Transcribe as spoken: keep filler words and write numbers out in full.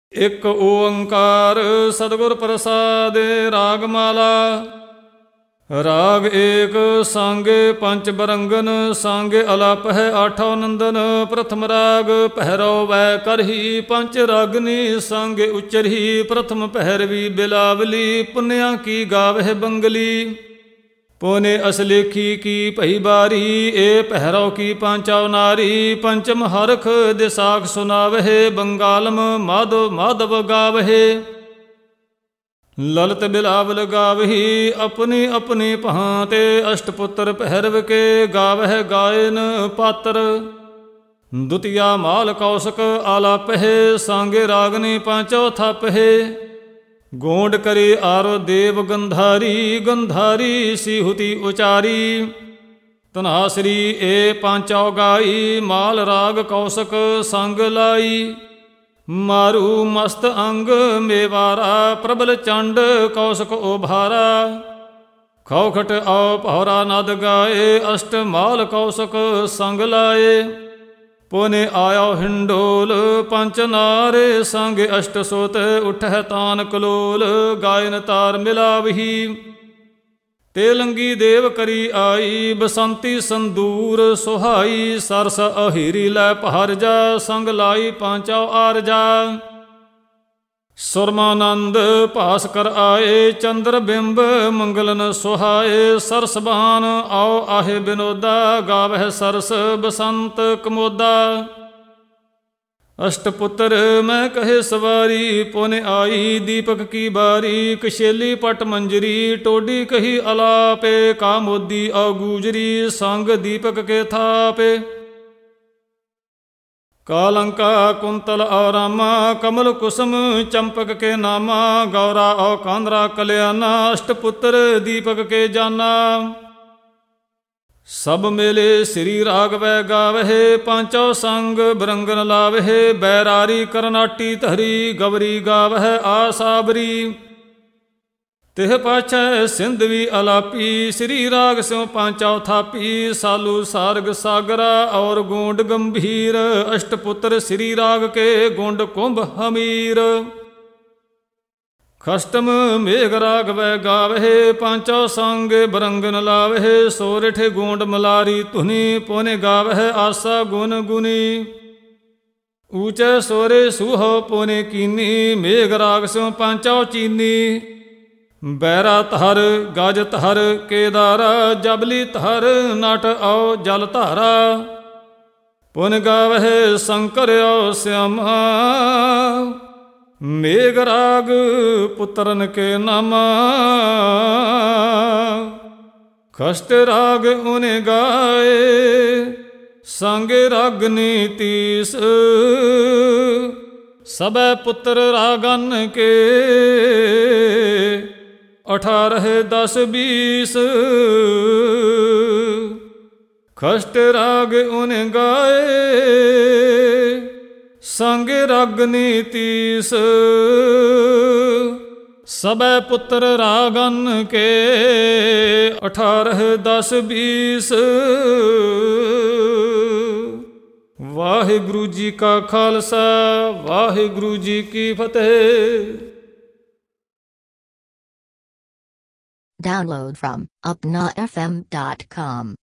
ਇਕ ਓੰਕਾਰ ਸਤਿਗੁਰ ਪ੍ਰਸਾਦਿ। ਰਾਗ ਮਾਲਾ ਰਾਗ ਏਕ ਸਾਂਗੇ ਪੰਚ ਬਰੰਗਨ। ਸਾਂਗੇ ਅਲਪ ਹੈ ਆਠੋ ਨੰਦਨ। ਪ੍ਰਥਮ ਰਾਗ ਪਹਿਰੋ ਵੈ ਕਰਹੀ ਪੰਚ ਰਾਗਨੀ। ਸਾਂਗੇ ਉਚਰਹੀ ਪ੍ਰਥਮ ਪਹਿਰਵੀ ਬਿਲਾਵਲੀ। ਪੁੰਨਿਆ ਕੀ ਗਾਵਹਿ ਬੰਗਲੀ ਪੋਨੇ ਅਸਲੇਖੀ ਕੀ ਭਈ ਬਾਰੀ। ਏ ਪਹਿਰੋ ਕੀ ਪਾਂਚਾਉ ਨਾਰੀ। ਪੰਚਮ ਹਰਖ ਦਿਸਾਖ ਸੁਨਾਵਹਿ। ਬੰਗਾਲਮ ਮਾਧਵ ਮਾਧਵ ਗਾਵਹਿ। ਲਲਤ ਬਿਲਾਵਲ ਗਾਵਹੀ ਆਪਣੀ ਆਪਣੀ ਭਾਂਤੇ। ਅਸ਼ਟਪੁੱਤਰ ਪਹਿਰਵ ਕੇ ਗਾਵਹਿ ਗਾਇਨ ਪਾਤਰ। ਦੁਤੀਆ ਮਾਲ ਕੌਸਕ ਆਲਾਪਹਿ। ਸਾਂਗੇ ਰਾਗਨੀ ਪਾਂਚੋ ਥਾਪਹਿ। ਗੋਂਡ ਕਰੇ ਆਰੋ ਦੇਵ ਗੰਧਾਰੀ। ਗੰਧਾਰੀ ਸੀਹੁਤੀ ਉਚਾਰੀ। ਧਨਾਸਰੀ ਏ ਪਾਂਚੋ ਗਾਈ। ਮਾਲ ਰਾਗ ਕੌਸਕ ਸੰਗ ਲਾਈ। ਮਾਰੂ ਮਸਤ ਅੰਗ ਮੇਵਾਰਾ। ਪ੍ਰਬਲ ਚੰਡ ਕੌਸਕ ਉਭਾਰਾ। ਖੌਖਟ ਆਉ ਪਹਰਾ ਨਦ ਗਾਏ। ਅਸ਼ਟ ਮਾਲ ਕੌਸਕ ਸੰਗ ਲਾਏ। ਪੁਨੇ ਆਇਓ ਹਿੰਡੋਲ ਪੰਚ ਨਾਰੇ। ਸੰਗ ਅਸ਼ਟ ਸੋਤ ਉਠਹਿ ਤਾਨ ਕਲੋਲ। ਗਾਇਨ ਤਾਰ ਮਿਲਾਵਹੀ ਤੇਲੰਗੀ ਦੇਵ ਕਰੀ ਆਈ। ਬਸੰਤੀ ਸੰਦੂਰ ਸੁਹਾਈ। ਸਰਸ ਅਹੀਰੀ ਲੈ ਪਹਰਜਾ। ਸੰਗ ਲਾਈ ਪਾਂਚੋ ਆਰਜਾ। ਸੁਰਮਾਨੰਦ ਭਾਸਕਰ ਆਏ। ਚੰਦਰ ਬਿੰਬ ਮੰਗਲਨ ਸੁਹਾਏ। ਸਰਸ ਬਾਨ ਆਓ ਆਹੇ ਬਿਨੋਦਾ। ਗਾਵਹਿ ਸਰਸ ਬਸੰਤ ਕਮੋਦਾ। ਅਸ਼ਟਪੁੱਤਰ ਮੈਂ ਕਹੇ ਸਵਾਰੀ। ਪੁਨ ਆਈ ਦੀਪਕ ਕੀ ਬਾਰੀ। ਕਸ਼ੇਲੀ ਪਟ ਮੰਜਰੀ ਟੋਡੀ ਕਹੀ ਅਲਾਪੇ। ਕਾਮੋਦੀ ਔ ਗੂਜਰੀ ਸੰਗ ਦੀਪਕ ਕੇ ਥਾਪੇ। ਕਾਲੰਕਾ ਕੁੰਤਲ ਔ ਰਾਮਾ। ਕਮਲ ਕੁਸਮ ਚੰਪਕ ਕੇ ਨਾਮਾ। ਗੌਰਾ ਔ ਕਾਂਦਰਾ ਕਲਿਆਣਾ। ਅਸ਼ਟਪੁੱਤਰ ਦੀਪਕ ਕੇ ਜਾਨਾ। ਸਭ ਮੇਲੇ ਸ੍ਰੀ ਰਾਗਵੈ ਗਾਵਹਿ। ਪਾਂਚੋ ਸੰਗ ਬਰੰਗਨ ਲਾਵਹਿ। ਬੈਰਾਰੀ ਕਰਨਾਟੀ ਧਰੀ। ਗਵਰੀ ਗਾਵਹਿ ਆਸਾਬਰੀ। ਤਿਹ ਪਾਛੈ ਸਿੰਧਵੀ ਅਲਾਪੀ। ਸ੍ਰੀ ਰਾਗ ਸਿਉ ਪਾਂਚੋ ਥਾਪੀ। ਸਾਲੂ ਸਾਰਗ ਸਾਗਰਾ ਔਰ ਗੋਂਡ ਗੰਭੀਰ। ਅਸ਼ਟਪੁੱਤਰ ਸ੍ਰੀ ਰਾਗ ਕੇ ਗੋਂਡ ਕੁੰਭ ਹਮੀਰ। ਖਸ਼ਟਮ ਮੇਘ ਰਾਗ ਵੈ ਗਾਵਹਿ। ਪਾਂਚੋ ਸੰਗ ਬਰੰਗਨ ਲਾਵਹਿ। ਸੋਰਿਠ ਗੋਂਡ ਮਲਾਰੀ ਧੁਨੀ। ਪੁਨ ਗਾਵਹਿ ਆਸਾ ਗੁਨ ਗੁਨੀ। ਊਚੈ ਸੋਰੇ ਸੂਹੋ ਪੁਨ ਕੀਨੀ। ਮੇਘ ਰਾਗ ਸਿਉ ਪਾਂਚੋ ਚੀਨੀ। ਬੈਰਾ ਧਰ ਗਜ ਧਰ ਕੇਦਾਰਾ। ਜਬਲੀ ਧਰ ਨਟ ਔ ਜਲ ਧਾਰਾ। ਪੁਨ ਗਾਵਹਿ ਸ਼ੰਕਰ ਔ ਸਿਆਮਾ। ਮੇਘ ਰਾਗ ਪੁੱਤਰਨ ਕੇ ਨਾਮਾ। ਖਸ਼ਟ ਰਾਗ ਓਨੇ ਗਾਏ। ਸੰਗੇ ਰਾਗਨੀ ਤੀਸ। ਸਭੈ ਪੁੱਤਰ ਰਾਗਨ ਕੇ। ਅਠਾਰਹ ਦਸ ਬੀਸ। ਖਸ਼ਟ ਰਾਗ ਓਨੇ ਗਾਏ। ਸੰਗ ਰਾਗਨੀ ਤੀਸ। ਸਭੈ ਪੁੱਤਰ ਰਾਗਨ ਕੇ। ਅਠਾਰਹ ਦਸ ਬੀਸ। ਵਾਹਿਗੁਰੂ ਜੀ ਕਾ ਖਾਲਸਾ ਵਾਹਿਗੁਰੂ ਜੀ ਕੀ ਫਤਿਹ। Download from upna f m dot com